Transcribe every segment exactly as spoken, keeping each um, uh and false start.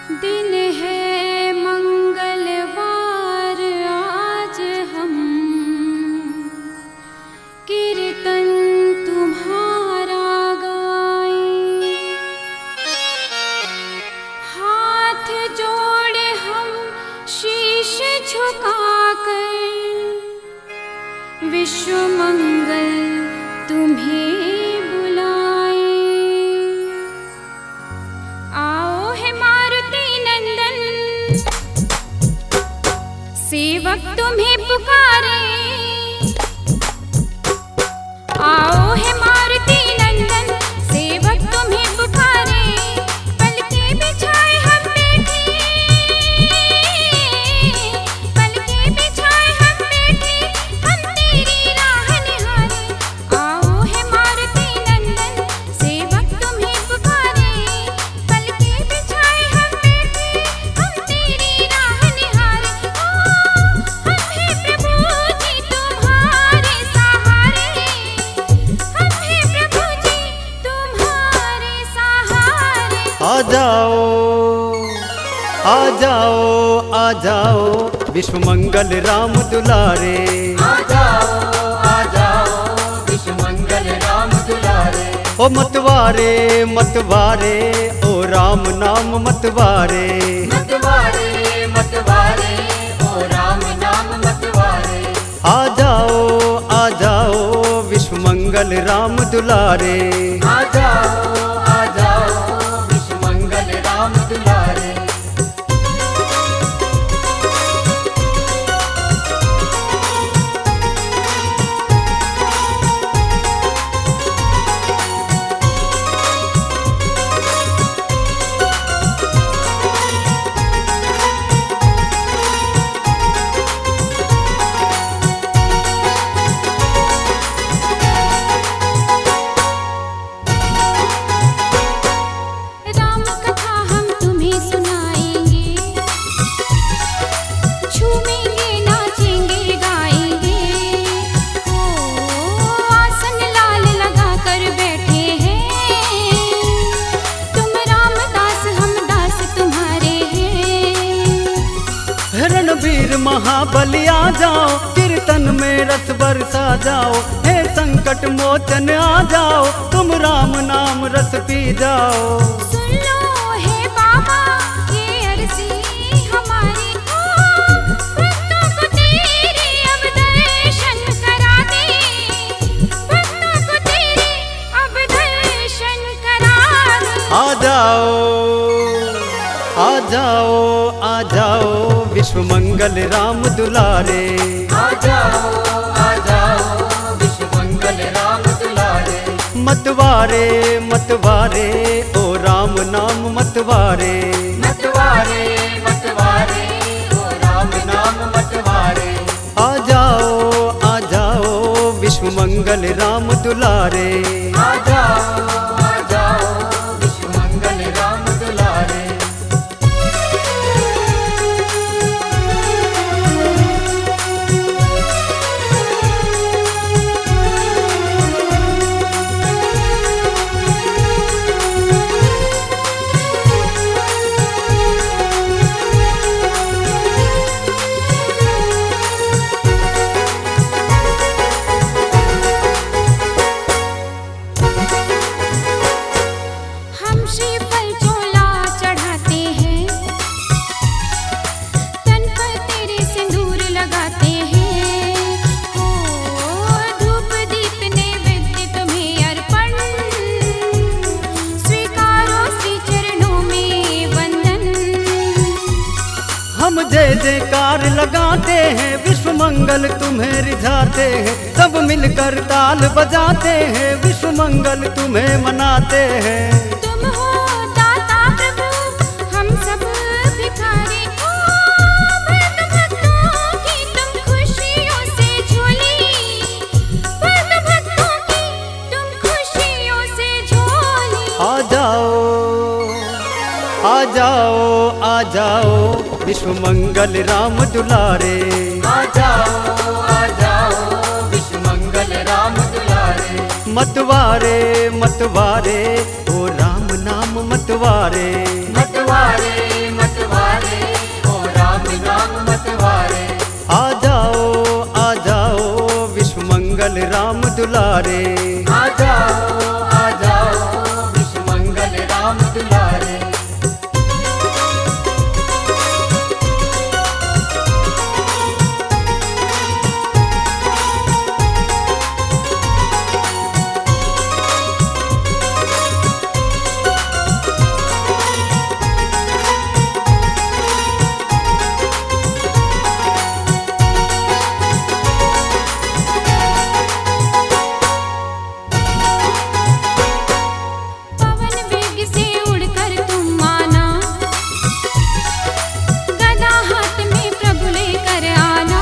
दिन है मंगलवार आज हम कीर्तन तुम्हारा गाएं। हाथ जोड़े हम शीश झुकाकर विश्व मंगल तुम्हें सेवक तुम्हें पुकारे। आओ है मारुति नंदन सेवक तुम्हें पुकारे। पलके बिछाए हम बैठे पलके बिछाए हम बैठे हम तेरी राह निहारे। आओ है मारुति नंदन सेवक तुम्हें पुकारे। पलके बिछाए हम बैठे हम तेरी राह निहारे। आ जाओ आ जाओ आ जाओ विश्व मंगल राम दुलारे। आ जाओ आ जाओ विश्व मंगल राम दुलारे। ओ मतवारे मतवारे ओ राम नाम मतवारे। मतवारे मतवारे ओ राम नाम मतवारे। आ जाओ आ जाओ विश्व मंगल राम दुलारे। आ जाओ आ जाओ विश्व मंगल राम दुलारे। वीर महाबली आ जाओ कीर्तन में रस बरसा जाओ। हे संकट मोचन आ जाओ तुम राम नाम रस पी जाओ। सुन लो हे बाबा ये अर्जी हमारी को भक्तों को तेरे अब दर्शन करा दे। भक्तों को तेरे अब दर्शन करा दे। आ जाओ आ जाओ आ जाओ विश्व मंगल राम दुलारे। आ जाओ आ जाओ विश्व मंगल राम दुलारे। मतवारे मतवारे ओ राम नाम मतवारे। मतवारे मतवारे ओ राम नाम मतवारे। आ जाओ आ जाओ विश्व मंगल राम दुलारे। आ जाओ आ जाओ विश्व मंगल राम दुलारे। श्रीफल चोला चढ़ाते हैं तन पर तेरे सिंदूर लगाते हैं। हो धूप दीप नैवेद्य तुम्हें अर्पण स्वीकारो श्री चरणों में वंदन। हम जय जयकार लगाते हैं विश्व मंगल तुम्हें रिझाते हैं। सब मिलकर ताल बजाते हैं विश्व मंगल तुम्हें मनाते हैं। आ जाओ आ जाओ आ जाओ विश्व मंगल राम दुलारे। आ जाओ आ जाओ विश्व मंगल राम दुलारे। मतवारे मतवारे ओ राम नाम मतवारे। मतवारे दुलारे। आ जाओ आ जाओ विश्व मंगल राम दुलारे। पवन वेग से उड़कर तुम आना, गदा हाथ में प्रभु लेकर आना।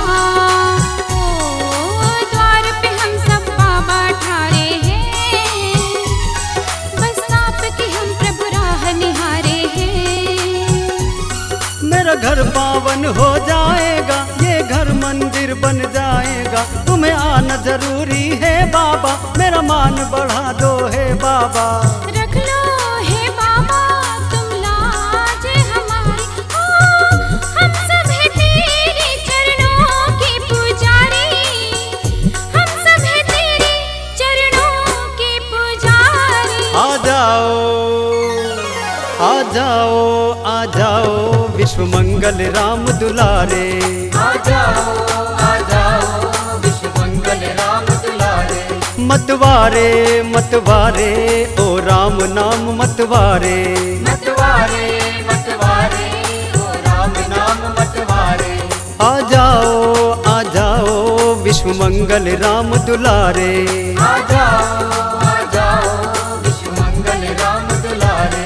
ओ द्वार पे हम सब बाबा ठाड़े हैं, बस आपकी हम प्रभु राह निहारे हैं। मेरा घर पावन हो जाएगा, ये घर मंदिर बन जाएगा। तुम्हें आना जरूरी है बाबा, मेरा मान बढ़ा दो है बाबा। रख लो हे बाबा तुम लाज हमारी, ओ हम सब है तेरे चरणों के पुजारी। हम सब है तेरे चरणों के पुजारी। आ जाओ आ जाओ आ जाओ विश्व मंगल राम दुलारे। आ जाओ आ जाओ विश्व मंगल राम दुलारे। मतवारे मतवारे ओ राम नाम मतवारे। मतवारे मतवारे ओ राम नाम मतवारे। आ जाओ आ जाओ विश्व मंगल राम दुलारे। आ जाओ आ जाओ विश्व मंगल राम दुलारे।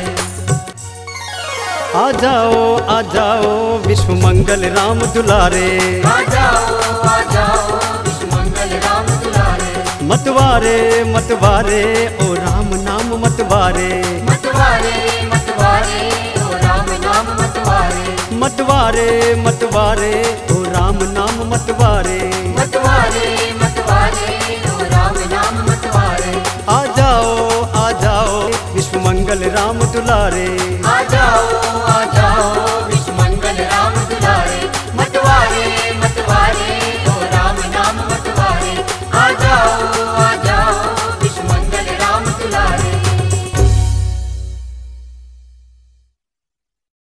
आ जाओ आ जाओ विश्व मंगल राम दुलारे। आ जाओ आ जाओ विश्व मंगल राम दुलारे। मतवारे मतवारे ओ राम नाम मतवारे। मतवारे मतवारे ओ राम नाम मतवारे। मतवारे मतवारे ओ राम नाम मतवारे। मतवारे